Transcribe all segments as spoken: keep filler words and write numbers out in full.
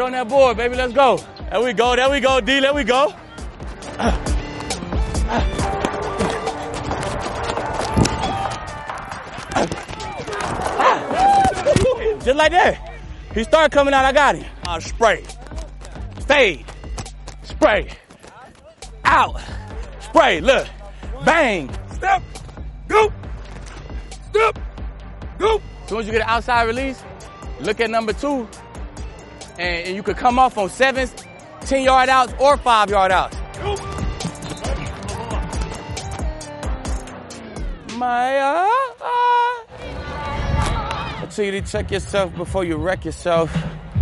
on that board, baby. Let's go. There we go. There we go, D. There we go. Just like that. He started coming out. I got him. Uh, spray. Fade. Spray. Out. Spray. Look. Bang. Step. Go. Step. Go. As soon as you get an outside release, look at number two, and, and you could come off on sevens, ten yard outs, or five yard outs. Go. My, uh, uh. I tell you to check yourself before you wreck yourself.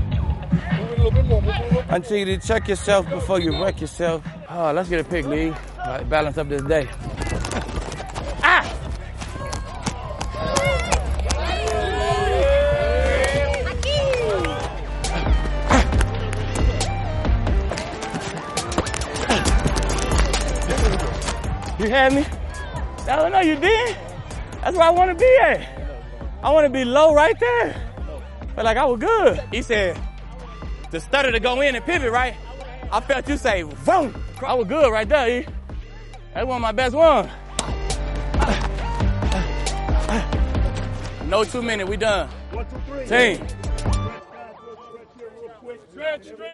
I tell you to check yourself before you wreck yourself. Oh, let's get a pick, Lee. All right, balance up this day. Ah! You had me? I don't know, you did. That's where I want to be at. I want to be low right there. But like I was good. He said, the stutter to go in and pivot, right? I felt you say, boom. I was good right there, E. That's one of my best ones. No two minutes, we done. One, two, three. Team.